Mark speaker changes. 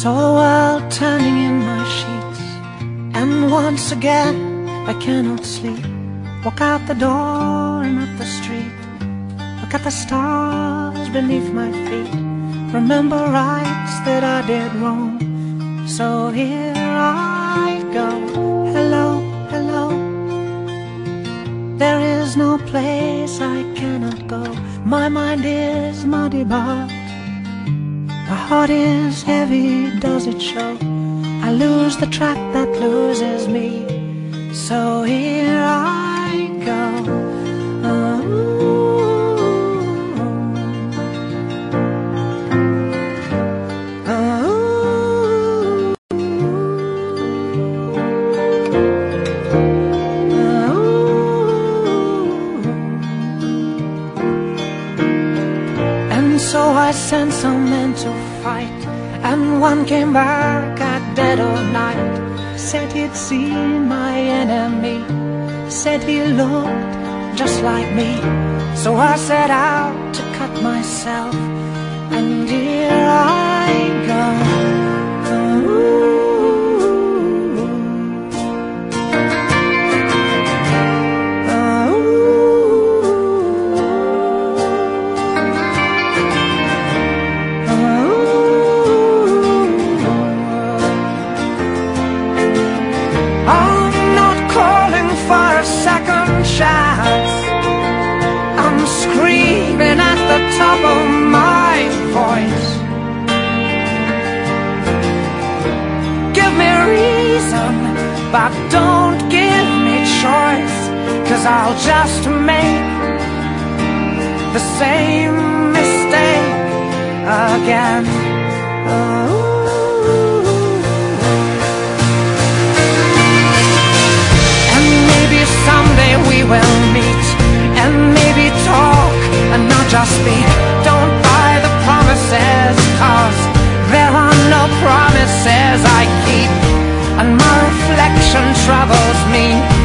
Speaker 1: Saw a world turning in my sheets, and once again I cannot sleep. Walk out the door and up the street, look at the stars beneath my feet, remember rights that I did wrong. So here I go, hello, hello. There is no place I cannot go. My mind is muddy, but my heart is heavy, does it show? I lose the track that loses me. So here I go. And so I sent some men to fight, and one came back at dead of night. Said he'd seen my enemy, said he looked just like me. So I set out to cut myself, and here I go. I'm screaming at the top of my voice. Give me reason, but don't give me choice, 'cause I'll just make the same mistake again. And maybe someday we will meet, and maybe talk and not just speak. Don't buy the promises, 'cause there are no promises I keep, and my reflection troubles me.